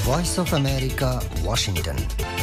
Voice of America, Washington.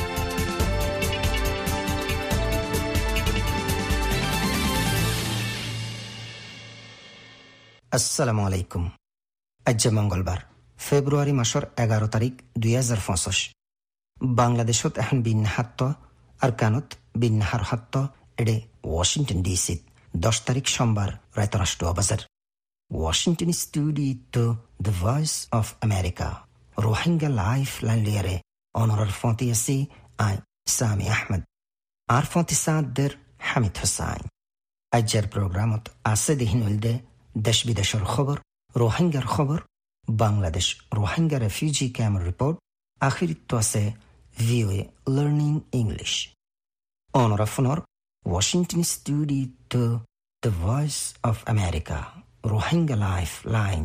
আসসালামু আলাইকুম। আজ মঙ্গলবার ফেব্রুয়ারি মাসের 11 তারিখ 2025। বাংলাদেশত এখন বিন্যাহাত্ত আর কানত বিন্যাহার হাত্ত এডে ওয়াশিংটন ডিসি 10 তারিখ সোমবার রাত রাষ্ট্র বাজার Washington studio the voice of America Rohingya life line লিয়ারে অনরার ফতি আসি আই সামি আহমেদ আর ফতি সাদদের হামিদ হোসাইন। আজের প্রোগ্রামত আছে দিহিন উলদে দেশ বিদেশের খবর, রোহিঙ্গার খবর, Bangladesh Rohingya refugee camp report, আখিরিত আছে VOA লার্নিং ইংলিশ। অনরা ফোনর Washington studio the voice of America Rohingya life line.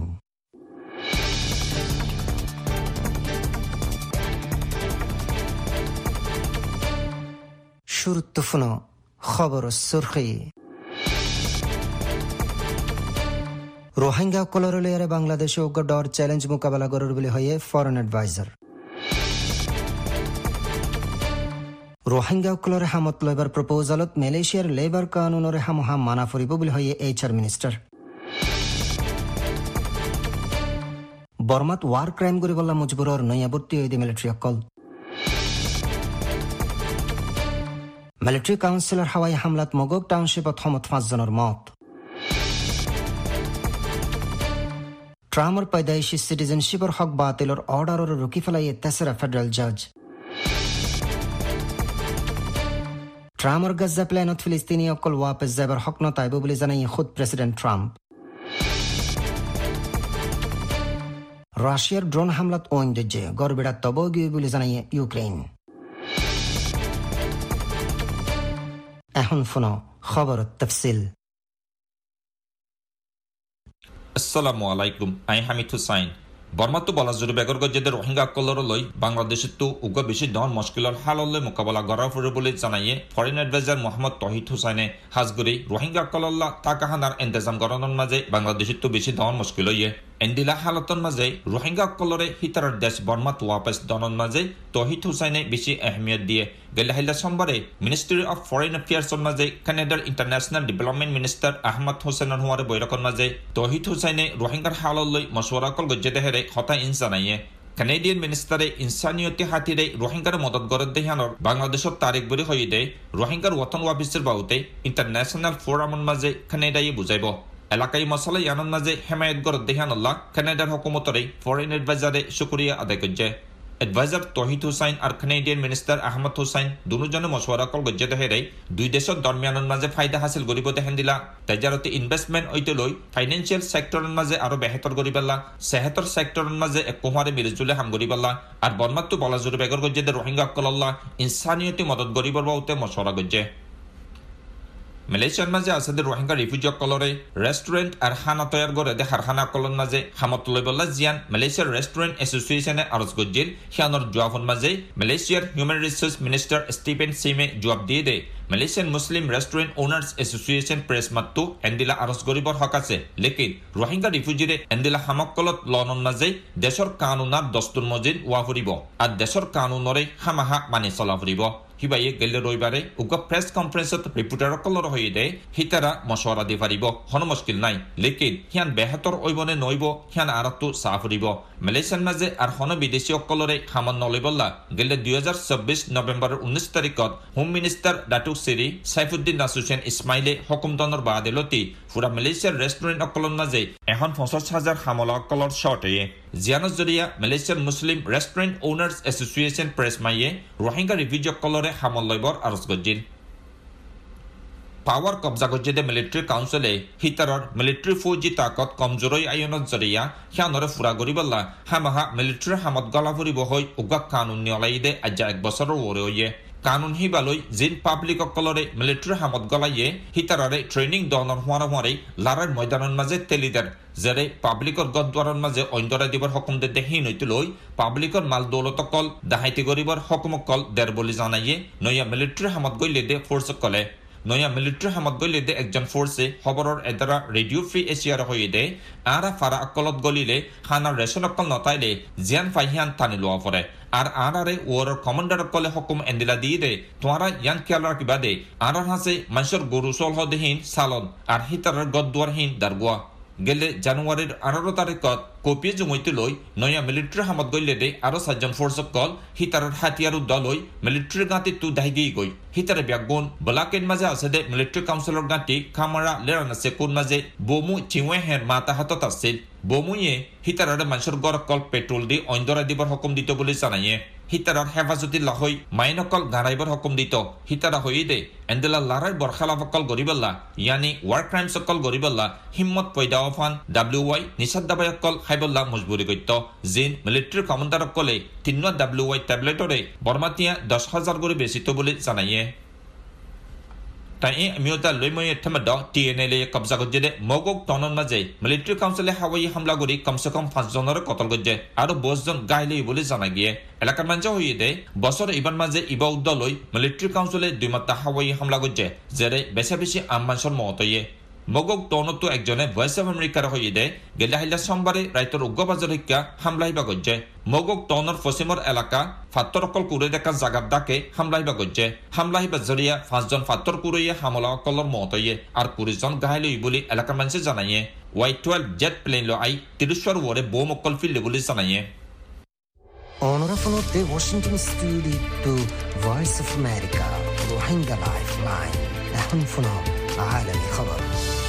শুরুত ফোনো খবর সুরখি। রোহিঙ্গা কলরলিয়ারে বাংলাদেশে ডর চ্যালেঞ্জ মোকাবেলা করার বলে হয়ে ফরেন অ্যাডভাইজার। রোহিঙ্গা কলরে হামত লইবার প্রপোজালত মালয়েশিয়ার লেবার কানুনরে হামহা মানা ফুরিব বলে হয়ে HR মিনিস্টার। বর্মাত ওয়ার ক্রাইম করে বললা মুজবুরর নয়াবর্তী হইতে মিলিটারি অকল। মিলিটারি কাউন্সিলর হাওয়াই হামলাত মগক টাউনশিপত হমত 5 জনের মত। ট্রাম্পর পাইদাইশি সিটিজেনশিপর হক বাতিলর অর্ডারর রুকি ফেলাইয়ে তেসরা ফেডারেল জাজ। ট্রাম্পর গাজ্জা প্ল্যানত ফিলিস্তিনি অকল ওয়াপস যাবার হক নতাইব বলে জানাইয়ে খুদ প্রেসিডেন্ট ট্রাম্প। রাশিয়ার ড্রোন হামলাত ওইন্দে গড়বেড়া তব গিয়ে বলে জানাইয়ে ইউক্রেন। এখন ফোনো খবর তফসিল। আসসালামু আলাইকুম, আই হামিদ হুসাইন। বর্মাতো বলা জরুরি বেগর গজ্জেদের রোহিঙ্গা কলর লই বাংলাদেশের তো উগ্র বেশি দন মুশকিলর হাললে মোকাবেলা করা ফুরে বলে জানাইয়ে ফরেন অ্যাডভাইজার মোহাম্মদ তহিদ হুসাইনে হাজগুড়ি রোহিঙ্গা কলল্লা তাকাহানার ইন্তজাম করানোর মাঝে বাংলাদেশের তো বেশি দন মুশকিল হইয়ে এন্দিলা হালতর মাঝে রোহিঙ্গা কলরে হিতার দেশ বর্মাত ওয়াপস দনের মাঝে তহিদ হুসাইনে বেশি আহমিয়ত দিয়ে গেলে হাইলা সোমবারে মিনিস্ট্রি অফ ফরেন অ্যাফেয়ার্সর মাঝে কানাডার ইন্টারন্যাশনাল ডেভেলপমেন্ট মিনিস্টার আহমদ হোসেনের হওয়ার বৈরকর মাঝে তহিদ হুসাইনে রোহিঙ্গার হাললৈ মশওয়ারা কল গজ্জেদে হেরে হতা ইনসানাইয়ে কানাডিয়ান মিনিস্টারে ইনসানিয়তি হাতিরে রোহিঙ্গার মদত গরদ দেহানোর বাংলাদেশের তারিখ বরি হয়ে দেয় রোহিঙ্গার ওয়াতন ওয়াফিসের বাউতে ইন্টারন্যাশনাল ফোরামর মাঝে কানাডাই বুঝাইব এলাকায় মশলা ইয়ানোর মাঝে হেমায়ত গরদ দেহানুল্লাহ কানাডার হকুমতরে ফরেন অ্যাডভাইজারে শুক্রিয়া আদায় করছে। অ্যাডভাইজার তহিদ হুসাইন আর কানাডিয়ান মিনিস্টার আহমদ হুসাইন দুজনে মশওয়ারা কল গজ্জে দেহেরে দুই দেশের দরমিয়ানোর মাঝে ফায়দা হাসিল করিব দেহেন দিলা তেজারতে ইনভেস্টমেন্ট ঐতে লই ফাইন্যান্সিয়াল সেক্টরের মাঝে আরো বেহতর করি পারলা সেহতর সেক্টরের মাঝে এক কুমারে মিলিজুলে হাম করি পারলা আর বর্মাত্ম বলা জুড়ে বেগর গজ্জে রোহিঙ্গা কলল্লা ইনসানিয়তি মদত করিবার বাউতে মশওয়ারা গজ্জে। মালয়েশিয়ার মাঝে আছে রোহিঙ্গা রিফিউজি কলরে রেস্টুরেন্ট আর হানা তৈয়ার করে দেখার হানা কলন মাঝে হামত লইবল্লা জিয়ান মালয়েশিয়ার রেস্টুরেন্ট অ্যাসোসিয়েশনে আরজ গজ্জিল হিয়ানোর জবাবর মাঝে মালয়েশিয়ার হিউম্যান রিসোর্স মিনিস্টার স্টিফেন সিমে জবাব দিয়ে দেয় Malaysian Muslim restaurant owners association press মাত্তু এন্দিলা আরজ গরিবর হক আছে লেকিন রোহিঙ্গা রিফিউজিরে এন্দিলা হামকলত লনন মাঝে দেশর কানুনার দস্তুর মজিদ ওয়া ফুরিব আর দেশর কানুনরে হামাহা মানি চলা ফুরিব। হিবাইয়ে গেলে রবিবারে উগ্র প্রেস কনফারেন্সত রিপোর্টার কলর হয়ে দেয় হিতারা মশওয়ারা দি পারিব হন মুশকিল নাই লেকিন হিয়ান বেহতর ওইবনে নইব হিয়ান আরতো সাফ ফুরিব। মালয়েশিয়ার মাঝে আর হন বিদেশী অকলরে হামান নলইবল্লা গেলে 2026 নভেম্বরের 19 তারিখত home minister Datuk Seri Saifuddin Nasution ইসমাইলে হকুমদনের বাদেলতি পুরা মালয়েশিয়ার রেস্টুরেন্ট অকলর মাঝে এখন 50,000 হামলা অকলর শর্টে জিয়ানস জরিয়া মালয়েশিয়ার Muslim restaurant owners association press মাইয়ে রোহিঙ্গা রিফিউজি অকলরে হামল লইবর আরজ গজ্জিল। পাওয়ার কবজা গজ্জেদে মিলিটারি কাউন্সিলে হিতারর মিলিটারি ফৌজি তাকত কমজোরই আয়নত জরিয়া হিয়ানরে ফুরা গরিবল্লা হামাহা মিলিটারি হামত গলা ফুরিব হই উগা কানুন নিয়লাইদে আজ্জা 1 বছরের ওরে হইয়ে কানুন হিবালই জিন পাবলিক অকলরে মিলিটারি হামত গলাইয়ে হিতারারে ট্রেনিং দহনৰ হোৱাৰ হোৱাৰে লাৰাৰ ময়দানৰ মাজে তেলিদাৰ যেৰে পাবলিকৰ গদ্বাৰৰ মাজে অন্যৰা দিবৰ হকুম দে দেহি নৈতুলৈ পাবলিকৰ মাল দৌলত কল দাহাইতি গৰিবৰ হকুম কল দেৰ বুলি জানাইয়ে নয়া মিলিটাৰি হামত গইলে দে ফোর্স কলে নয়া মিলিটারি হামত গলিলে দে একজন ফোর্সে খবরের এদারা রেডিও ফ্রি এশিয়ার হয়ে দে আরা ফারা অকলত গলিলে খানার রেশন অকল নতাইলে জিয়ান ফাইহিয়ান টানি লোয়া পড়ে আর আরে ওর কমান্ডার কলে হুকুম এন্দিলা দিয়ে দে তোরা ইয়ান খেয়াল রাখিবা দে আর হাসে মানুষের গরু সলহ দেহীন সালন আর হিতারের গদ্দুয়ারহীন দারগুয়া গেলে জানুয়ারির 18 তারিখত কপিয়ে জমইতে লই নয়া মিলিটারি হামত গইলে দে আরো 7 জন ফোর্স কল হিতারের হাতিয়ার উদ্দলই মিলিটারি গাঁতি তু দাহিগি গই হিতারে ব্যাগুন ব্লাকের মাঝে আছে দে মিলিটারি কাউন্সিলর গাঁতি খামারা লেরানাসে কোন মাঝে বমু চিওয়ে হের মাতা হাতত আছিল বমুয়ে হিতারের মানুষের গড় কল পেট্রোল দি অইন্দরা দিবার হুকুম দিত বলে জানাইয়ে হিতারার হেফাজতি লাহই মাইনকল গাড়াইবার হুকুম দিত হিতারা হই দে এন্দেলা লারাই বরখালাফকল গরিবাল্লা ইয়ানি ওয়ার ক্রাইমস অকল গরিবাল্লা হিম্মত পয়দা অফান WY নিষাদ দাবায়কল খাইবল্লা মজবুরি গত্য জিন মিলিটারি কমান্ডার কলে 3 WY ট্যাবলেটরে বর্মাতিয়া 10,000 করে বেশিত বলে জানাইয়ে তাই আমিওতা লইময়ে থমদ TNLA কবজা গজে মগক টনন মাঝে মিলিটারি কাউন্সিলে হাওয়াই হামলা করি কমসে কম 5 জনের কতল গজে আর 10 জন গাইলে বলে জানা গিয়ে এলাকার মানুষ হয়ে দে বছর ইবান মাঝে ইবা উদ্দলই মিলিটারি কাউন্সিলে 2 মাত্রা হাওয়াই হামলা গজে জেরে বেশি বেশি আম মানুষের মতয়ে মগক টনতো একজনে ভয়েস অফ আমেরিকার হয়ে দে গেলে হাইলা সোমবারে রাইতর উগ্রবাজার হিকা হামলাইবা গজে মগক টনর পশ্চিমর এলাকা ফাত্তরকল কুড়ে দেখা জাগার ডাকে হামলাইবা গজে হামলাইবা জরিয়া 5 জন ফাত্তর কুড়িয়ে হামলা অকলর মতয়ে আর 20 জন গাইলই বলে এলাকার মানুষ জানাইয়ে Y-12 জেট প্লেন লো আই 30 ওরে বোম অকল ফিল্লে বলে জানাইয়ে Onorevole Washington Studio to Voice of America روحينجا لايف لاين نحن فنو عالمي خبر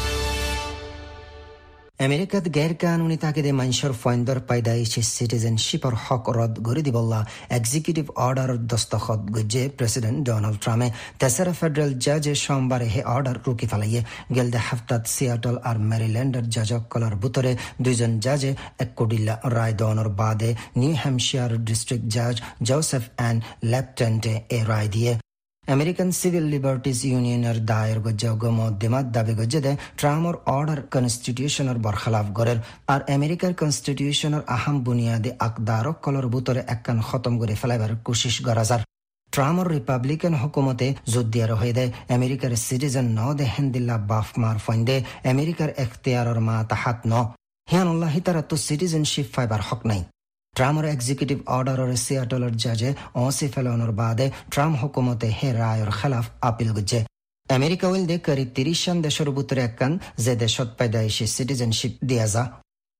আমেরিকাত গের কানুনি তাকিদে মানুষের ফয়ন্দর পাইদাইছে সিটিজেনশিপর হক রদ গড়ি দিবল্লা এক্সিকিউটিভ অর্ডার দস্তখত গজে প্রেসিডেন্ট ডোনাল্ড ট্রাম্পে তেসরা ফেডারেল জাজে সোমবারে হে অর্ডার রুকি ফেলাইয়ে গেলদে হাফতাত সিয়াটল আর মেরিল্যান্ডের জাজকলার ভিতরে 2 জন জাজে এক কোডিল্লা রায় দনর বাদে নিউ হ্যাম্পশায়ার ডিস্ট্রিক্ট জাজ জোসেফ অ্যান্ড লেফটেন্টে এ রায় দিয়ে আমেরিকান সিভিল লিবার্টিজ ইউনিয়নের দায়ের গজ্জে মধ্যমাত দাবি গজ্জে দে ট্রাম্পর অর্ডার কনস্টিটিউশনের বরখলাফ গরের আর আমেরিকার কনস্টিটিউশনের আহাম বুনিয়াদে আকদারক কলর ভিতরে একখান খতম করে ফেলাইবার কোশিশ গরাজার ট্রাম্পর রিপাবলিকান হুকুমতে যুদ্ধিয়ার হয়ে দেয় আমেরিকার সিটিজেন ন দে হেন্দিল্লা বাফ মার ফইন্দে আমেরিকার এখতিয়ারর মা তাহাত ন হিয়ানুল্লাহ তারা তো সিটিজেনশিপ ফাইবার হক নাই ট্রাম্পর এক্সিকিউটিভ অর্ডারের সিয়াটলের জাজে অসি ফেলানোর বাদে ট্রাম্প হুকুমতে হে রায়ের খেলাফ আপিল গজে আমেরিকা উইল দে করিব 30 দেশের ভিতরে একখান যে দেশত পাইদাইশি সিটিজেনশিপ দিয়া যা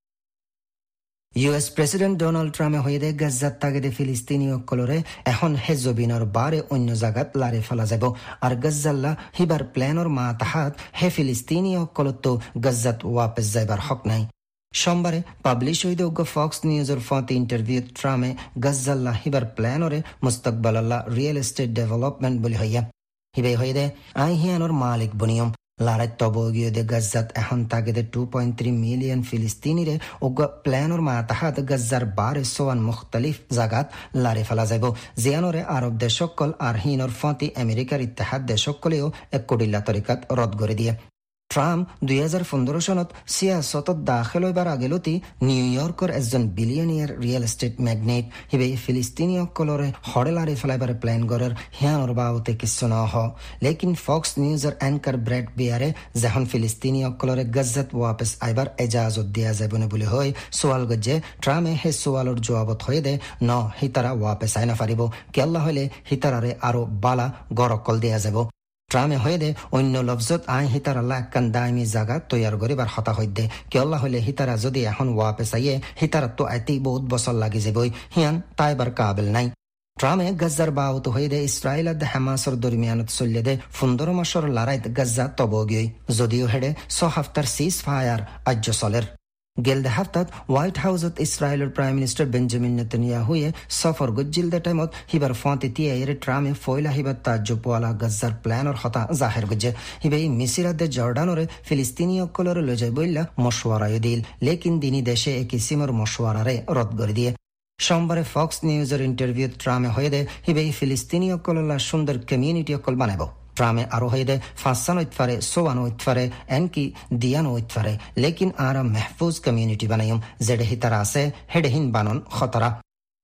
ইউএস প্রেসিডেন্ট ডোনাল্ড ট্রাম্পে হয়ে দে গাজ্জাত তাগিদে ফিলিস্তিনি অকলরে এখন হে জবিনর বারে অন্য জায়গাত লারে ফেলা যাব আর গাজ্জাল্লা হিবার প্ল্যানর মা তাহাত হে ফিলিস্তিনি অকলত গাজ্জাত ওয়াপস যাইবার হক নাই সোমবারে পাবলিশ হইতে ফক্স নিউজের ফতে ইন্টারভিউ ট্রামে গজ্জাল্লা হিবার প্ল্যানরে মুস্তকবালাল্লা রিয়েল এস্টেট ডেভেলপমেন্ট বলি হইয়া হিবে হয়ে দে আই হিয়ানোর মালিক বনিয়ম লারাই তবগীয় দে গজ্জাত এখন তাগেদে 2.3 মিলিয়ন ফিলিস্তিনিরে প্ল্যানর মা তাহাত গজ্জার 1200 মুখতালিফ জাগাত লারে ফেলা যাব জিয়ানোরে আরব দেশকল আর হিনর ফতে আমেরিকার ইত্তেহাদ দেশকলেও এক কোডিল্লা তরিকাত রদ করে দিয়ে ট্রাম্প 2015 সনত সিয়াসতত দাখিল হইবার আগেলতি নিউ ইয়র্কের একজন বিলিয়নিয়ার রিয়েল এস্টেট ম্যাগনেট হিবে ফিলিস্তিনি অকলরে হড়েলারে ফেলাইবার প্ল্যান গরের হিয়ানোর বাউতে কিছু ন হ লেকিন ফক্স নিউজের অ্যাঙ্কার ব্র্যাড বিয়ারে যখন ফিলিস্তিনি অকলরে গজ্জাত ওয়াপস আইবার এজাজত দিয়া যাবনে বলে হয় সোয়াল গজ্জে ট্রাম্পে হে সোয়ালর জবাবত হয়ে দে ন হিতারা ওয়াপস আইনা পারিব কেল্লা হইলে হিতারারে আরো বালা গরকল দিয়া যাব ট্রামে হয়ে দে অন্য লফজত আই হিতার আল্লাহ একখান দায়মি জায়গা তৈয়ার করিবার হতা হইদে কে আল্লাহ হইলে হিতারা যদি এখন ওয়াপেস আইয়ে হিতারা তো আইতে বহুত বছর লাগি যাবই হিয়ান তাইবার কাবিল নাই ট্রামে গজ্জার বাউত হয়ে দে ইসরায়েল আর হামাসর দরমিয়ানত চলিয়ে দে 15 মাসর লড়াইত গজ্জা তবগিয়ে যদিও হেডে 6 হাফতার সিজ ফায়ার আজ্য চলের গেলদে হাফতাত হোয়াইট হাউসত ইসরায়েলের প্রাইম মিনিস্টার বেঞ্জামিন নেতানিয়াহুয়ে সফর গজ্জিল দে টাইমত হিবার ফতে তিয়ারে ট্রামে ফয়লা হিবার তাজ্জুবওয়ালা গজ্জার প্ল্যানর হতা জাহের গজ্জে হিবে মিসিরাদে জর্ডানরে ফিলিস্তিনি অকলরে লজাই বইলা মশওয়ারায় দিল লেকিন দিনী দেশে এক কিসিমর মশওয়ারারে রদ করে দিয়ে সোমবারে ফক্স নিউজের ইন্টারভিউ ট্রামে হয়ে দে হিবে ফিলিস্তিনি অকললা সুন্দর কমিউনিটি অকল বানাব ট্রামে আরো হয়ে দে ফাঁসানো ইতফারে সোয়ানো ইতফারে এনকি দিয়ানো ইতফারে লেকিন আরা মেহফুজ কমিউনিটি বানাইম যেডে হিতারা আছে হেডেহিন বানন খতরা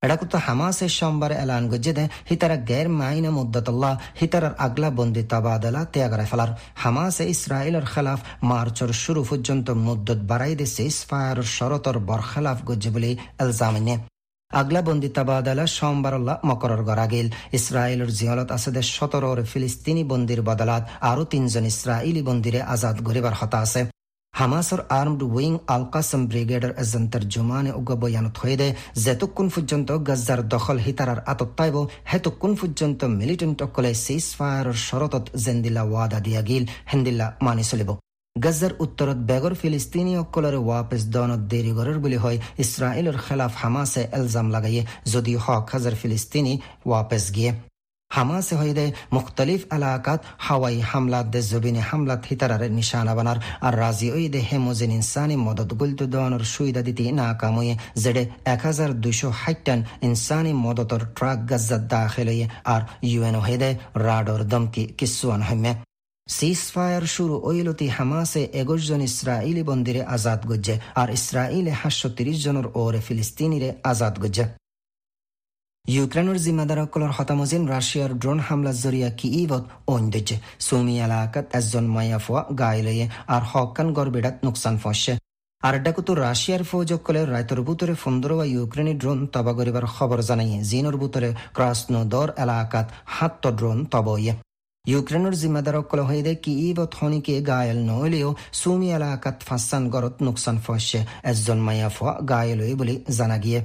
এটা তো হামাসের সোমবার এলান গজ্জে দে হিতারা গের মাইনা মুদ্দাতুল্লাহ হিতারার আগলা বন্দি তাবাদলা ত্যাগরে ফেলার হামাসে ইসরায়েলের খেলাফ মার্চর শুরু পর্যন্ত মুদ্দত বাড়াই দে সিজ ফায়ারের শরতর বরখেলাফ গজ্জে বলে এলজামিনে আগলা বন্দি তাবাদলা সোমবারল্লাহ মকরর গড়া গেল ইসরায়েলের জিয়ালত আসাদের 17 ফিলিস্তিনি বন্দির বদলাত আরও 3 জন ইসরায়েলি বন্দিরে আজাদ গরিবার হতা আছে হামাসর আর্মড উইং আল কাসম ব্রিগেডের এজন তর্জমানে উগ্র বয়ানত হয়ে দে যেতক্ষণ পর্যন্ত গাজ্জার দখল হিতারার আতত্তাইব হেতক্ষণ পর্যন্ত মিলিটেন্ট অকলে সিজ ফায়ারের শরতত জেন্দিল্লা ওয়াদা দিয়া গিল হেন্দিল্লা মানি চলিব গাজ্জার উত্তরত বেগর ফিলিস্তিনি অকলরে ওয়াপেস দনত দেরি গরের বলি হয় ইসরায়েলের খেলাফ হামাসে এলজাম লাগাইয়ে যদিও 1,000 ফিলিস্তিনি ওয়াপেস গিয়ে হামাসে হয়ে দে মুখতলিফ এলাকাত হাওয়াই হামলাত দে জবিনে হামলাত হিতারারে নিশানা বানার আর রাজি ওই দে হেমোজেন ইনসানি মদত গুলতু দনের সুবিধা দিতে নাকাম হয়ে জেডে 1260 টন ইনসানি মদতর ট্রাক গাজ্জাত দাখিল হয়ে আর ইউএন হয়ে দে রাডর দমকি কিসুয়ান হেমে সিজ ফায়ার শুরু ওইলতি হামাসে 21 জন ইসরায়েলি বন্দিরে আজাদ গজ্জে আর ইসরায়েলে 730 জনের ওরে ফিলিস্তিনিরে আজাদ গজ্জে ইউক্রেনের জিম্মাদারসকলৰ হতামজিন ৰাছিয়াৰ ড্ৰোন হামলাৰ জৰিয়া কিইভত অন্দেজে সুমি এলাকাত এজন মায়াফোয়া গাইলয়ে আর হকান গড়বেড়াত নোকসান ফসে আর ডাকুতো রাশিয়ার ফৌজসকলে রায়তর বুতরে 15 ইউক্রেনি ড্রোন তবা গরিবার খবর জানাইয়ে জিনর বুতরে ক্রাসনোদর এলাকাত 7 ড্রোন তবয়ে ইউক্রেনের জিম্মাদারসকল হয়ে দে কিইভত হনিকে গায়েল নহলেও সুমি এলাকাত ফাঁসান গড়ত নোকসান ফসে এজন মায়াফোয়া গাইলয়ে বলে জানা গিয়ে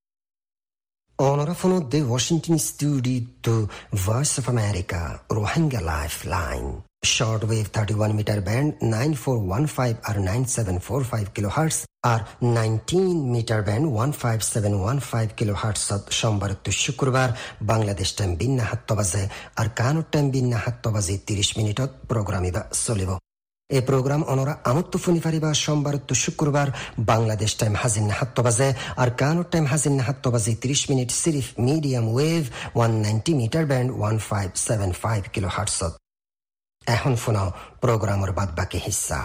Onorevole de Washington Studio to Voice of America, Rohingya Lifeline. Shortwave 31 meter band 9415 or 9745 kilohertz or 19 meter band 15715 kilohertz সোমবার to শুক্রবার বাংলাদেশ টাইম বিন্না 7 বাজে আর কানুর টাইম বিন্না 7 বাজে 30 মিনিটত প্রোগ্রামিবা চলিব এই প্রোগ্রাম অনরা আমত্ত ফুনি ফারিবা সোমবার তো শুক্রবার বাংলাদেশ টাইম হাজিন 7 বাজে আর কানুর টাইম হাজিন 7 বাজে 30 minute সিরিফ medium wave 190 metre band 1575 kilohertz এখন শোনাও প্রোগ্রামের বাদ বাকি হিস্সা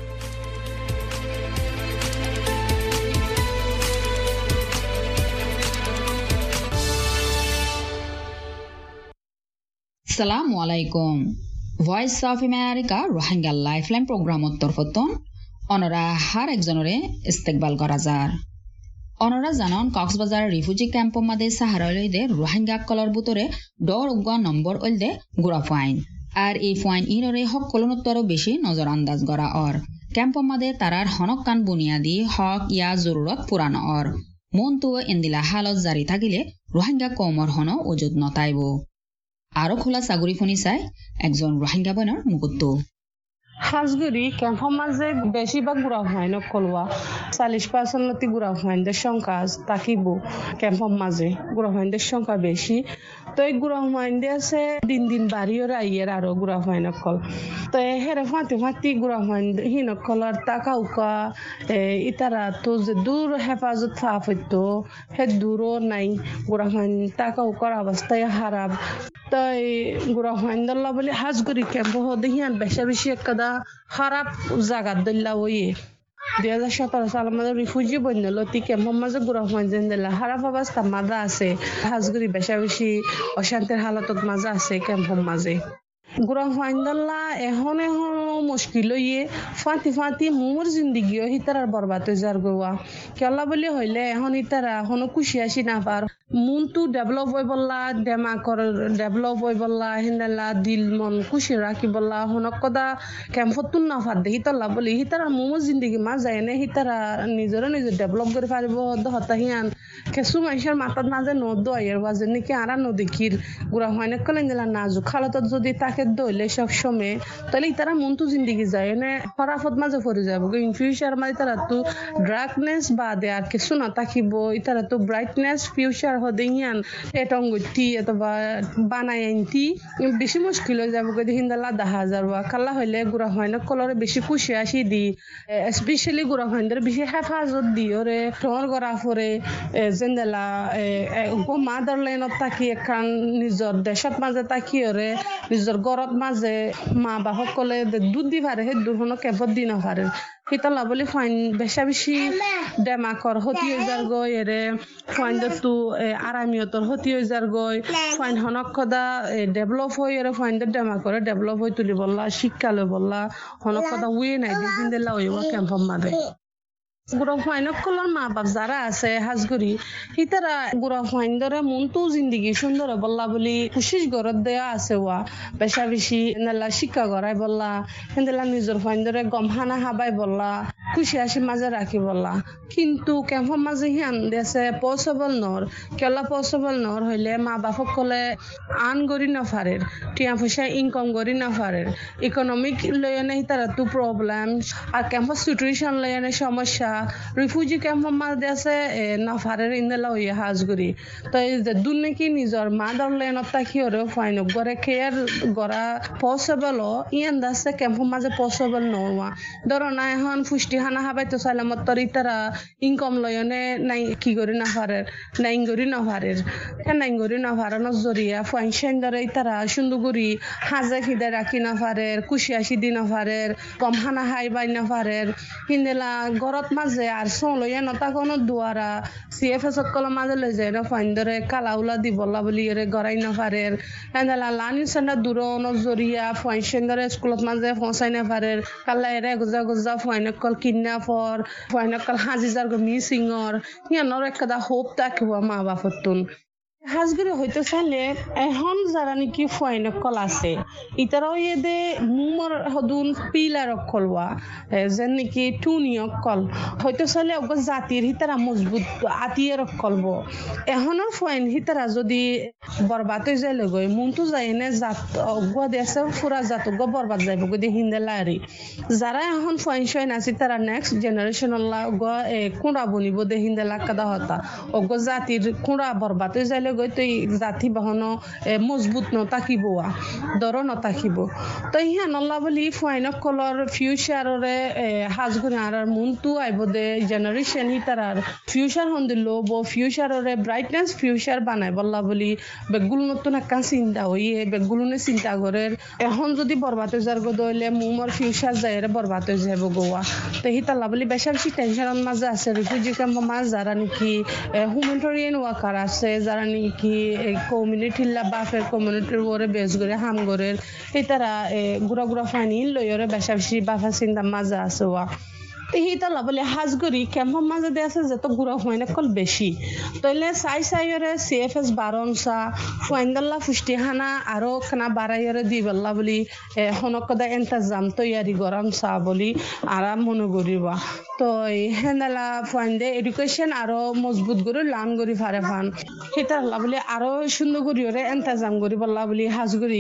আসসালামু আলাইকুম voice of America Rohingya lifeline প্রোগ্রামত তরফতন অনরা হার একজনরে ইস্তেকবাল করা যার অনরা জানন কক্সবাজার রিফিউজি ক্যাম্প মাদে সাহারালইদে রোহিঙ্গা কলর বুতরে ডর উগা নম্বর ওইলদে গুড়া ফাইন আর এই ফাইন ইনরে হক কলনোত্তরও বেশি নজর আন্দাজ করা অর ক্যাম্প মাদে তারার হনক কান বুনিয়াদি হক ইয়া জরুরত পুরানো অর মন তো এন্দিলা হালত জারি থাকিলে রোহিঙ্গা কমর হন ওজুদ নতাইব আরো খোলা চাগুরি শুনি চাই একজন রোহিঙ্গা বইনৰ মুকুতো হাজগুড়ি ক্যাম্পৰ মাঝে বেশিরভাগ গুড়া হয় নকলওয়া 40% গুড়া হইনদের সংখ্যা থাকিব ক্যাম্পৰ মাঝে গুড়া হইনদের সংখ্যা বেশি তো এই গুড়া হইনদে আছে দিন দিন বাড়িও রাইয়ের আরো গুড়া হয় নকল তো হেরে ফাঁতি গুড়া হইন হি নকলর টাকা উকা ইতারা তো যে দূর হেফাজত ফাফ হইতো হে দূরও নাই গুড়া হইন টাকা উকার অবস্থায় খারাপ তাই গুড়া হইন্দল্লা বলে হাজগুড়ি ক্যাম্প দেখিয়ান বেশি একটা খারাপ জায়গা দল্লা ওয়ে 2017 সালের মধ্যে রিফিউজি বন্যল তি ক্যাম্পের মাঝে গুড়া হইন দিলা খারাপ অবস্থা মাঝে আছে হাজগুড়ি বেশি অশান্তির হালতত মাঝে আছে ক্যাম্পের মাঝে গুড়া হইন্দল্লা এখন মুশকিল হইয়ে ফাঁতি মোর জিন্দিগিও হিতারার বরবাদ হয়ে যার গোয়া কেলা বলি হইলে এখন ইতারা এখনো খুশি আসি না পার মনটো ডেভেলপ হয়ে বললা দেমাকর ডেভেলপ হয়ে বললা হিন্দাল্লা দিল মন খুশি রাখি বললা হনক কদা ক্যাম্পত না ফার দেখি তল্লা বলি হিতারা মোমো জিন্দিগি মা যায় না হিতারা নিজরে ডেভেলপ করে পারিব হতা হিয়ান কেঁচু মানুষের মাথাত না যায় নদ আইয়ের বাজে নাকি আরা নদেখির গুড়া হয় না কলেন দিলা নাজুক খালতত যদি তাকে দইলে সব সময় তাহলে ইতারা মনটো জিন্দিগি যায় না ফরাফত মাঝে পড়ে যাব ইন ফিউচার মাঝে তারা তো ড্রাগনেস বাদে আর কিছু না থাকিব ইতারা তো ব্রাইটনেস ফিউচার হদে হিয়ান এটঙ্গতি অথবা বানাই আনতি বেশি মুশকিল হয়ে যাব হিন্দালা 10,000 কাল্লা হইলে গুড়া হয় না কলরে বেশি খুশি আসি দি স্পেশালি গুড়া হইনদের বেশি হেফাজত দি ওরে ঠোঁর গড়া ফরে জেন্দেলা মাদাৰলেণ্ডত থাকি এখন নিজৰ দেশত মাজে তাকিয়ৰে নিজৰ ঘৰত মাজে মা বাপসকলে দুধ দি পাৰে সেই দুধখনক কেবত দি নাপাৰে সিতলা বুলি ফাইন বেচা বেছি ডেমাকৰ সতি হৈ যাৰ গৈ এৰে ফাইনটো আৰামিয়তৰ সতি হৈ যাৰ গৈ ফাইন হনক সদা ডেভেলপ হৈ এৰে ফাইনটো ডেমাকৰে ডেভেলপ হৈ তুলি বললা শিক্ষা লৈ বললা হনক সদা উয়ে নাই দিন দিলা হইব কেম্পৰ মাদে গুড়া ফাইনকলৰ মা বাপ যারা আছে হাজগুড়ি সিতারা গুড়া ফাইন ধরে মনটো জিন্দগি সুন্দর বললা বলি খুশিস ঘরত দেয়া আছে ওয়া বেশা বেশি নেলা শিক্ষা করাই বললা হেন্দেলা নিজের ফাইন ধরে গম হানা হাবাই বললা খুশি আসি মাঝে রাখি বললা কিন্তু কেম্পৰ মাঝে হিয়ান দেছে পসিবল নর কেলা পসিবল নর হইলে মা বাপ সকলে আন গড়ি নফারের টিয়া পয়সা ইনকাম গড়ি নফারের ইকোনমিক লয়নে হিতারা তো প্রবলেম আর কেম্পৰ সিচুয়েশন লয়নে সমস্যা রিফিউজি ক্যাম্পৰ মাঝে আছে নফারের ইন্দেলা হইয়া হাজগুড়ি তো দুন নাকি নিজর মাদারল্যান্ডত থাকি ওরে ফাইন গড়ে কেয়ার গড়া পসিবল ইয়ান দাসে ক্যাম্পৰ মাঝে পসিবল নওয়া ধরো না এখন পুষ্টি হানা হাবাই তো সালামত তরি তারা ইনকাম লয়নে নাই কি করি না পারের নাই গড়ি না পারের নাই গড়ি না পারানোর জরিয়া ফাইন সেন্দরে তারা সুন্দরগুড়ি হাজে খিদে রাখি না পারের কুশি আসি দি না পারের কম হানা হাই বাই না পারের হিন্দেলা গড়ত মাঝে আর লইয়া নতা কোনো দুয়ারা CFS সকল মাঝে লই যায় না ফাইন ধরে কালাউলা দি বললা বলি এরে গড়াই না পারের হেন্দেলা লানি সেন্ডা দূর জরিয়া ফাইন সেন্দরে স্কুলত মাঝে পৌঁছাই না পারের কালা এরে গুজা গুজা ফাইন কল কিডন্যাপ ফর ফাইন কল হাজি যার গো মিসিংর ইয়ানোর একটা হোপ থাকিব মা বাপতুন হাজগুড়ি হইতে চাইলে এখন যারা নাকি ফাইন কল আছে ইতারাও এদে মুমর হদুন পিলার কলওয়া যেন নাকি টুনিয়ক কল হইতে চাইলে অগ জাতির হিতারা মজবুত আতিয়ের কলব এখনের ফাইন হিতারা যদি বরবাদ হয়ে যায় গই মনটো যায় এনে জাত অগ দেশে ফুরা জাত অগ বরবাদ যাইব গদি হিন্দেলারি যারা এখন ফাইন শয়ন আছে তারা নেক্সট জেনারেশন অগ কুঁড়া বনিব দে হিন্দেলা কাদা হতা অগ জাতির কুঁড়া বরবাদ হয়ে যায় গৈ তো জাতি বাহন মজবুত নথাকিব দর নথাকিব তো ইহা নল্লা বলি ফাইনক কলর ফিউচাররে হাজগুড়ি আর মনটো আইব দে জেনারেশন হিতারার ফিউচার হন দিল বো ফিউচাররে ব্রাইটনেস ফিউচার বানাই বললা বলি বেগুলো নতুন একটা চিন্তা হইয়ে বেগুলোনে চিন্তা করে এখন যদি বরবাদ হয়ে যার গদলে মুমর ফিউচার যায় বরবাদ হয়ে যাব গোয়া তো হিতাল্লা বলি বেশা বেশি টেনশনের মাঝে আছে রিফিউজি ক্যাম্পের মাঝে যারা নাকি হিউম্যানিটেরিয়ান ওয়ার্কার আছে যারা নাকি কমিউনিটির বাফের কমিউনিটির ওরে বেশ করে হাম করে এই তারা গুড়া গুড়া ফানি লইরে বেশা বেশি বাফা চিন্তা মাঝে আছে ওয়া হিতালা বলে হাজগুড়ি ক্যাম্পৰ মাঝে দিয়ে আছে যত গুড়া ফাইনে কল বেশি তইলে চাইরে CFS বারনসা ফাইন্দাল্লা ফুষ্টিহানা আরো খানা বাড়াইরে দি বললা বলি হনকদা ইন্তজাম তৈয়ারি গরম চা বলি আরাম মনে করিবা তো হেন্দালা ফাইন্দে এডুকেশন আরো মজবুত করে লান করি ফারে ফান হিতালা বলে আরো সুন্দর করিরে ইন্তজাম করি বললা বলি হাজগুড়ি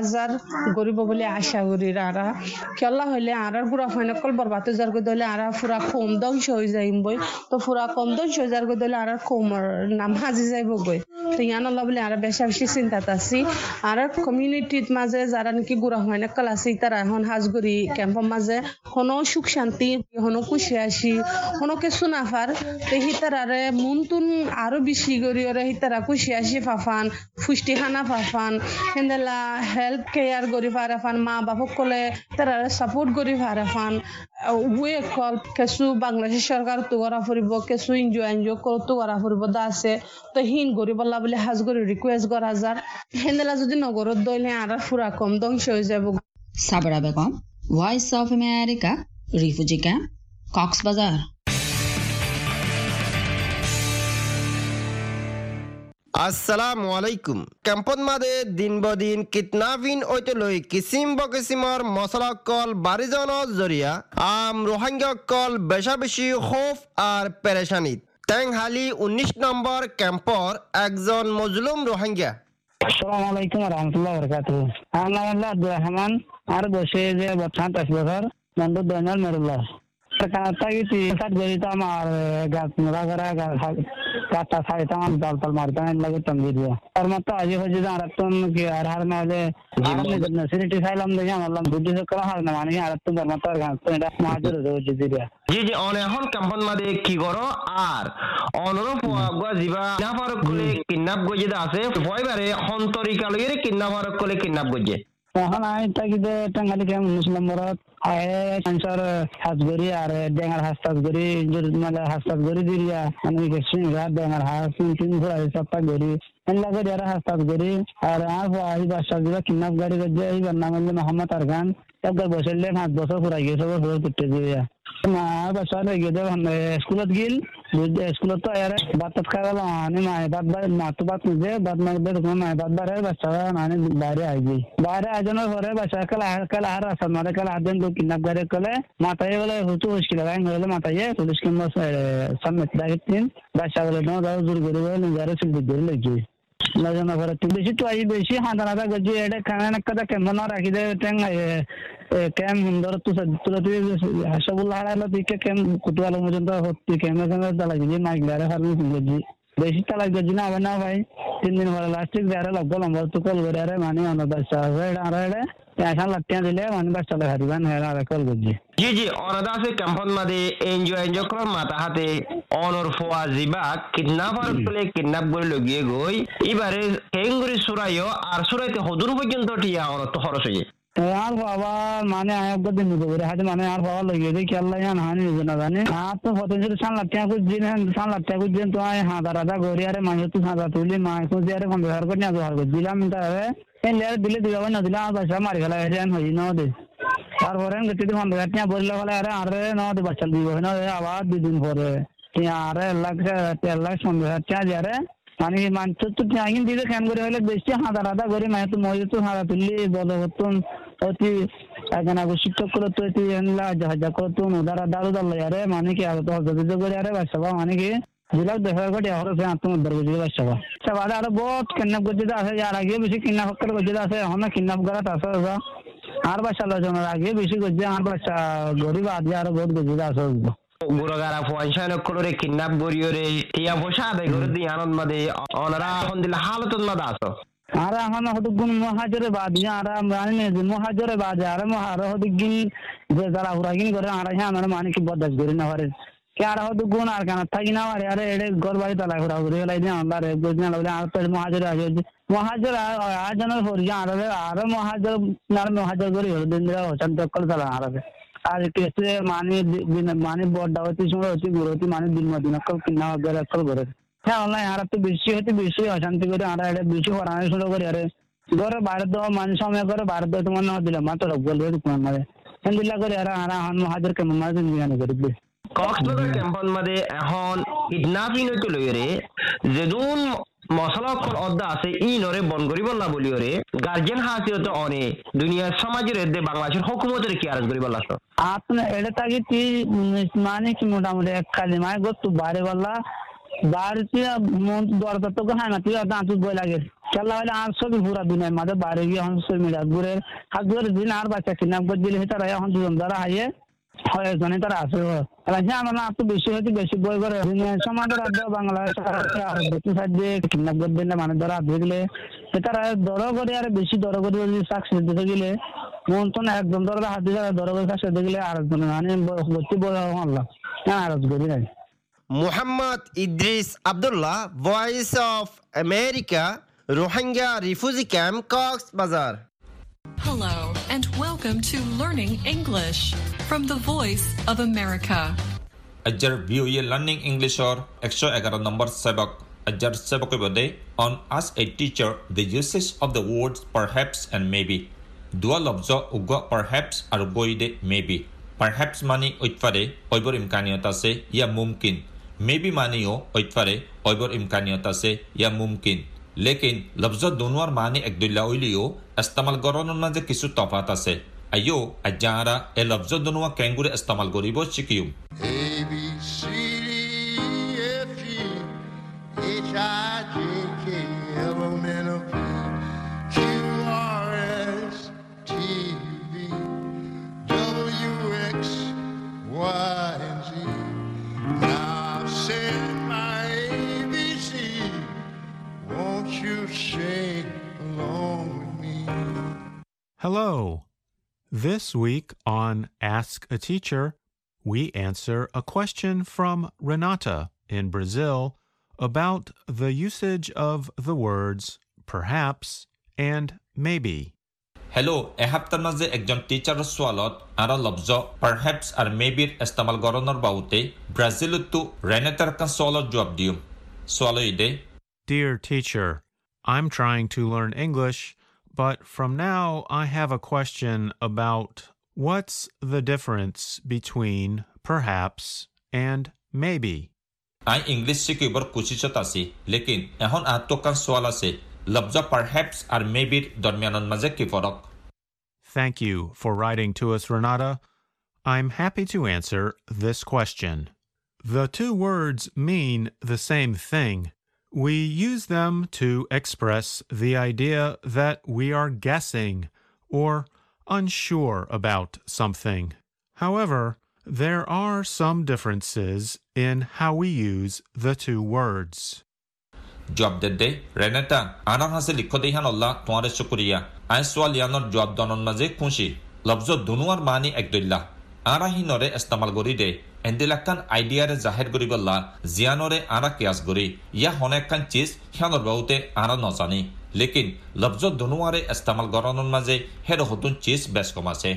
1000 গরিব বলে আশা করি রারা কেলা হইলে আর গুড়া ফাইনে কল বরবাদ যার গদলে আর ফুরা কম ধ্বংস হয়ে যাইম বই তো ফুরা কম ধ্বংস হয়ে যার গদলে আর কমর নাম হাজি যাইব গই তো ইয়ানলা বলে আর বেশা বেশি চিন্তাত আছি আর কমিউনিটির মাঝে যারা নাকি গুড়া ফাইনে কল আছে তারা এখন হাজগুড়ি ক্যাম্পৰ মাঝে হনো সুখ শান্তি হনো খুশি আসি হনো কিছু নাফার তো হিতারারে মনতুন আরো বেশি গরিয়রে হিতারা খুশি আসি ফাফান পুষ্টিখানা ফাফান হেন্দেলা হেলথ কেয়ার গরি ফারাফান মা বাপক কলে তারা সাপোর্ট গরি ফারাফান ওয়ে কল কিছু বাংলাদেশ সরকার তো করা ফুরিব কিছু এনজিও তো করা ফুরিব দা আছে তো হিন গরি বললা বলে হাজগুড়ি রিকোয়েস্ট করা যার হেন্দেলা যদি নগরত দইলে আর ফুরা কম ধ্বংস হয়ে যাব সাবরা Begum voice of America refugee camp Cox's Bazar আসসালামু আলাইকুম ক্যাম্পত মাদে দিন বদিন কিডন্যাপিং ওইতে লই কিসিম বকিসিমর মশলা কল বাড়িজন জরিয়া আম রোহিঙ্গা কল বেশা বেশি খৌফ আর পেরেশানিত ট্যাং হালি 19 নম্বর ক্যাম্পর একজন মজলুম রোহিঙ্গা আসসালামু আলাইকুম ওয়া রাহমাতুল্লাহি ওয়া বারাকাতুহু আমার নাম আব্দুর রহমান আর বসে যে বর্তমান 10 বছর বন্ধু দৈনাল মেরুল্লাহ তাগিতি সাত গরিতা আমার গাছ মোড়া করা গাছটা ছাড়িতাম আর দলতল মারতাম লাগতাম দিয়ে তার মতো আজ হয়েছে যে আর কি আর হার না হলে সিরিটি খাইলাম দেখে আমার বুদ্ধি করা হার না মানে আর তো মতো আর গাছ তো এটা মাঝে রয়েছে দিয়ে জি জি অন এখন ক্যাম্পন মাদে কি করো আর অনুরূপ জিবা কিডন্যাপার কলে কিডন্যাপ গজে আছে ভয়বারে হন্তরিকালয়ের কিডন্যাপার কলে কিডন্যাপ গজে এখন আমি থাকি যে টাঙ্গালি ক্যাম্প মুসলিম মরত ক্যান্সার হাসগরি আর ডেঙ্গার হাসতাসগরি মানে হাসতাসগরি দিরিয়া মানে সিংহা ডেঙ্গার হাস তিন ঘোড়া সপ্তাহ গরি এনলা করে আর হাসতাসগরি আর আর বাসা দিবা কিডন্যাপ গাড়ি গজে এইবার নাম হলো মোহাম্মদ আরখান একবার বসলে 5 বছর পুরা গেছে বছর তুটে দিয়া মা বাসা লেগে যখন স্কুলত গিল স্কুলত তো আরে বাত খাওয়ালো আনি মা বাদ মা তো বাত নিজে বাদ মা মা বাদ বারে বাচ্চা আনি বাইরে আইবি বাইরে আজনের পরে বাচ্চা কালা আর আসা মারে কালা আদেন তো কিডন্যাপ করে কলে মাথায় বলে হুতু মুশকিল গায় হলে মাথায় পুলিশ কিংবা সামনে দায়িত্ব বাচ্চা বলে না দাও জোর করে বলে নিজের সুবিধা ধরে লাগি লাজনা পরে বেশি তো আই বেশি হাঁটা গজি এটা খানা একটা কেমন রাখি দে ট্যাং ক্যাম সুন্দর তুলে হাসবুল্লাহ হারালো দিকে ক্যাম কুতুয়ালো পর্যন্ত হচ্ছে ক্যামেরা চালাই যে মাইক দাঁড়ে ফার্মি গজি বেশি চালাই গজি না হবে না ভাই 3 দিন পরে লাস্টিক দাঁড়ে লাগবো লম্বা তো কল করে আরে মানে অন্য বাচ্চা আরে এখন লাটিয়া দিলে মানে বাচ্চা হারিবেন আর কল গজি জি জি অনাদা আছে ক্যাম্পন মাদে এনজয় করার মাথা হাতে অনর ফোয়া জিবা কিডন্যাপার কলে কিডন্যাপ করে লগিয়ে গই এবারে হেঙ্গুরি সুরাইও আর সুরাইতে হদুর পর্যন্ত টিয়া অনত খরচ হয়ে আর বাবা মানে আয়োগ্য দিন করে হাতে মানে আর বাবা লইয়ে দিই খেলা জান হানি না জানে আর তো পতঞ্জলি 3 লাখ টাকা কুছ দিন 3 লাখ টাকা কুছ দিন তো আয় হাজার হাজার গড়ি আরে মাঝে তো হাজার তুলি মা কুছ আরে 15,000 করে না 2000 করে দিলাম তারে এন লেয়ার দিলে দিবা না দিলে আর বাসা মারি ফেলা হেরান হই না দে তারপরে গতি 15,000 টাকা বললে বলে আরে না দে বাচ্চা দিব না আবার 2 দিন পরে আরে লাখ 15,000 টাকা যারে মানে মানছ তো আইন দিলে কেন করে হলে বেশি হাজার হাজার করে মানে তো মই তো হাজার তুললি বলো হতন অতি এখানে শিক্ষক করে তো এটি এনলা যা করতো উদারা দারু দাল আরে মানে কি আর তো হজে করে আরে বাচ্চা মানে কি জিলাক দেখা করে আর সে আত্মহত্যা করে বাচ্চা সবাই আর বহুত কিডন্যাপ করতে আছে আর আগে বেশি কিডন্যাপ করতে আছে এখন কিডন্যাপ করা আছে আর বাচ্চা লোকজনের আগে বেশি করছে আর বাচ্চা গরিব আদি আর বহুত গরিব আছে গুরগারা পয়সা করে কিডন্যাপ করিওরে টিয়া পয়সা আদায় করে দিয়ে আনন্দ মাদে অনারা এখন দিলে হালতন মাদা আছো আর এখন হয়তো গুণ মহাজরে বাদ আর জানি না যে মহাজরে বাদ আর মহার হয়তো গিন যে যারা হুরাগিন করে আর আমরা মানে কি বদাস করি না পারে কে আর হয়তো গুণ আর কেন থাকি না পারে আরে এড়ে ঘর বাড়ি তালা ঘুরা ঘুরে গেলাই দিয়ে আমরা বুঝনা লাগলে আর তো মহাজরে আছে মহাজর আর জনের হরিয়া আর মহাজর মহাজর করে দিন দিরা হচ্ছেন দক্কল তালা আর আর কেসে মানে বড় দাওয়াতি সময় হচ্ছে গুরুতি মানে দিন মদিন কল কিনা করে কল করে হ্যাঁ অনলাইন আর তো বেশি হতে বেশি অশান্তি করে আর এটা বেশি হরানো শুরু করে আরে ঘরে বাইরে দেওয়া মানুষ সময় করে বাইরে দেওয়া তোমার না দিলাম মাত্র বলবে তোমার মাঝে দিল্লা করে আর হাজার কেমন মাঝে নিয়ে করবে কক্সবাজার ক্যাম্পন মাঝে এখন কিডন্যাপিং হইতে লইরে যেদুন মশলা অদ্দা আছে ই নরে বন করিব না বলিওরে গার্জিয়ান হাসিয়ত অনে দুনিয়ার সমাজের এদে বাংলাদেশের হুকুমতের কি আরজ করিব লাগতো আপনি এটা তাকে কি মানে কি মোটামুটি এক কালিমায় গো তো বাইরে বললা বাড়িতে মন দরকার তো হয় না তুই দাঁত বই লাগে খেলা হলে আর সবই পুরা দুনিয়ার মাঝে বাইরে গিয়ে এখন সোশ্যাল মিডিয়া ঘুরে হাত ধরে দিন আর বাচ্চা কিডন্যাপ করে দিলে তারা এখন দুজন দ্বারা হাইয়ে হয় জনে তারা আছে আমরা না তো বেশি হয়তো বেশি বই করে সমাজের রাজ্য বাংলাদেশ কিডন্যাপ করবেন না মানে ধরা দেখলে তারা দর করে আর বেশি দর করে যদি সাকসেস দিতে গেলে মন তো না একদম ধরে হাত দিয়ে দর করে সাকসেস দিতে গেলে আর একজন মানে ভর্তি বই আল্লাহ হ্যাঁ আর করি নাই Muhammad Idris Abdullah, Voice of America, Rohingya Refugee Camp, Cox's Bazar. Hello and welcome to Learning English from the Voice of America. Ajar VOA Learning English or 111 number sabak ajar sabak bode on as a teacher the usage of the words perhaps and maybe. Dua lobzo ugo perhaps ar boide maybe. Perhaps mani oitfare oibor imkaniyat ase ya mumkin. Maybe मानियो ओइतफारे ओइबर इम्कानियत আছে या मुमकिन लेकिन लफ्ज दोनोर मानी একদুল্লা হইলিও ইস্তেমাল করনের মাঝে কিছু তফাত আছে আইও আজারা এ লফজ দোনোয়া কেঙ্গুরে ইস্তেমাল করিব শিকিও A B C D F G H I J K L M N O P Q R S T V W X Y Hello. This week on Ask a Teacher, we answer a question from Renata in Brazil about the usage of the words perhaps and maybe. Hello, এহাপ্তার মাঝে একজন টিচারের সোয়ালত আরা লফজ perhaps আর maybe ইস্তেমাল গরনের বাউতে ব্রাজিলতো রেনেটার কান সোয়ালত জবাব দিম swallow ইদে Dear teacher, I'm trying to learn English, but from now I have a question about what's the difference between perhaps and maybe. আই English শিকিবার কোশিশত আছি লেকিন এখন আতো কান সোয়াল আছে লফজ perhaps আর maybe দরমিয়ানন মাঝে কি ফরক Thank you for writing to us, Renata. I'm happy to answer this question. The two words mean the same thing. We use them to express the idea that we are guessing or unsure about something. However, there are some differences in how we use the two words. জবাব দে Renata আনার হাসে লিখো দেহান আল্লাহ তোমারে শুকরিয়া I সোয়াল ইয়ানোর জবাব দনন মাঝে খুশি লফজ দুনুয়ার মানি একদুল্লাহ আরা হিনরে ইস্তেমাল করি দে এন্দিলাকান আইডিয়ারে জাহির করিবল্লা জিয়ানরে আরা কিয়াস করি ইয়া হনেকান চিজ হিয়ানোর বাউতে আরা নজানি লেকিন লফজ দুনুয়ারে ইস্তেমাল গরনন মাঝে হের হতুন চিজ বেশ কম আছে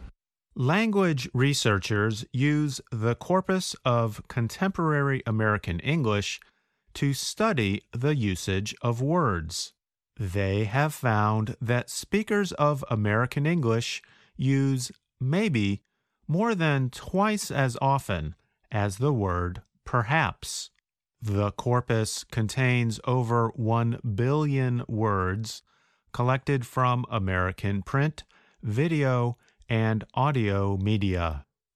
Language researchers use the corpus of contemporary American English to study the usage of words. They have found that speakers of American English use maybe more than twice as often as the word perhaps. The corpus contains over 1 billion words collected from American print, video, and audio media.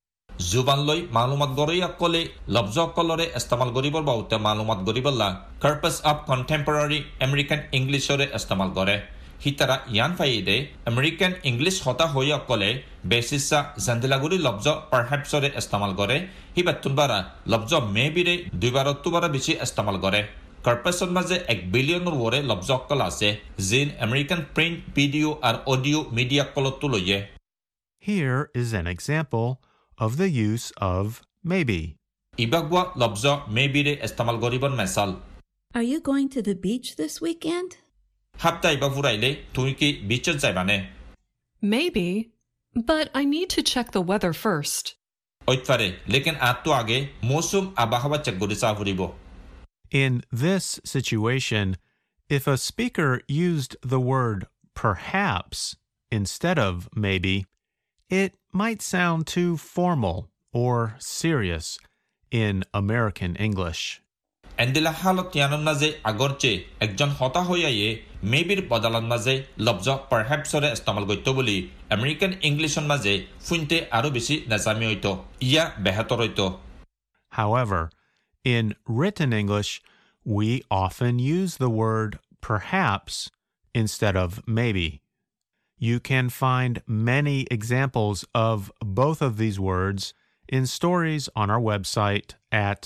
জুবান লই মালুমাত গরই আকলে লফজ কলরে ইস্তেমাল করিবৰ বাউতে মালুমাত গরিবল্লা corpus of contemporary American Englishৰে ইস্তেমাল কৰে হিতারা ইয়ান ফাইদে American English হতা হৈ আকলে বেসিসা জান্দিলাগুৰি লফজ perhapsৰে ইস্তেমাল কৰে হিবাতুনবাৰা লফজ মেবিৰে দুইবাৰতবাৰা বেছি ইস্তেমাল কৰে corpusৰ মাঝে 1 বিলিয়নৰ ওৰে লফজ call আছে জিন American print, video আর audio media কলতো লয়ে Here is an example of the use of maybe. Ibagwa lobzo maybe re istamal goribon mesal. Are you going to the beach this weekend? Hapta ibavuraile tui ki beach jaibane. Maybe, but I need to check the weather first. Oitfare, lekin atto age mosum abahawa check gorisa huribo. In this situation, if a speaker used the word perhaps instead of maybe, it might sound too formal or serious in American English. Endila halot yanon maze agorche ekjon hota hoyaye maybe badalan maze lobjo perhaps ore istamal goito boli American English on maze funte aro beshi nazami hoito iya behator hoito. However, in written English, we often use the word perhaps instead of maybe. You can find many examples of both of these words in stories on our website at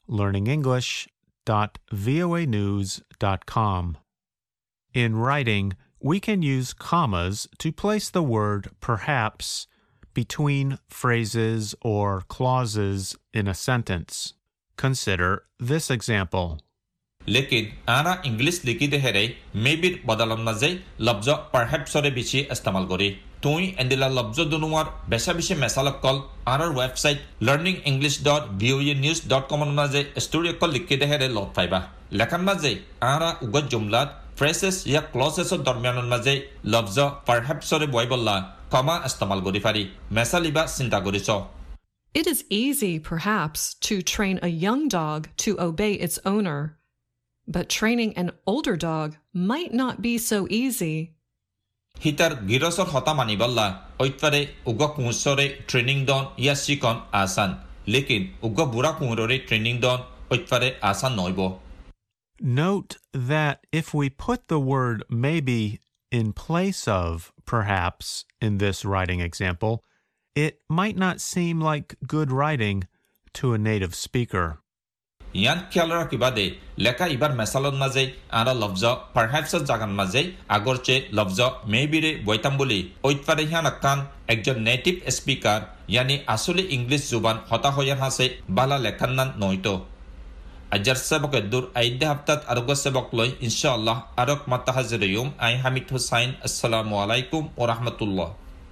learningenglish.voanews.com. In writing, we can use commas to place the word perhaps between phrases or clauses in a sentence. Consider this example. लेकिन आना English लिखी दे हेरे maybe बदलन मजे लफ्ज़ perhaps रे बिची इस्तेमाल करी तुई एंडिला लफ्ज़ दुनुवार बेशा बिची मैसाल कॉल आना वेबसाइट learningenglish.voanews.com मजे स्टोरी कॉल लिखी दे हेरे लॉट फाइबा लेकिन मजे आना उगत जुमलात phrases या clauses दरमियान मजे लफ्ज़ perhaps रे बॉयबल्ला कमा इस्तेमाल करी फारी मैसालिबा सिंता करी सो. It is easy, perhaps, to train a young dog to obey its owner. But training an older dog might not be so easy. Hitar girosor hota maniballa oitfare uga kunsore training don ya sikon asan lekin uga bura kunrore training don oitfare asan noibo. Note that if we put the word maybe in place of perhaps in this writing example, it might not seem like good writing to a native speaker. ইয়ান খেয়াল রাখিবা দে লেখা ইবার মেসালত মাঝে আর লফজ perhaps জাগান মাঝে আগরচে লফজ মেবিরে বইতাম বলি ওইতপারে হিয়ান আকান একজন native speaker ইয়ানি আসলে English জুবান হতা হইয়ার হাসে বালা লেখান্নান নয়তো আজার সেবকের দূর আইদে হাফতাত আরোগ্য সেবক লই ইনশাআল্লাহ আরক মাত্তা হাজিরিয়ুম আই হামিদ হুসাইন আসসালামু আলাইকুম ও রহমতুল্লাহ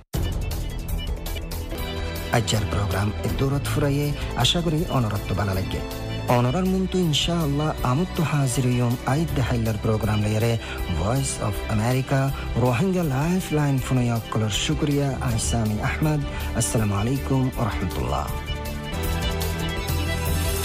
আজকের প্রোগ্রাম দূরত ফুরাইয়ে আশা করি অনরত্ব বালা লাগে অনরার মুন্তু ইনশাআল্লাহ আমুত্তু হাজিরিয়ুম আইদে হাইলার প্রোগ্রাম লইরে voice of America Rohingya life line ফুনয়াক কলর শুকরিয়া আইসামি আহমদ আসসালামু আলাইকুম ও রহমতুল্লাহ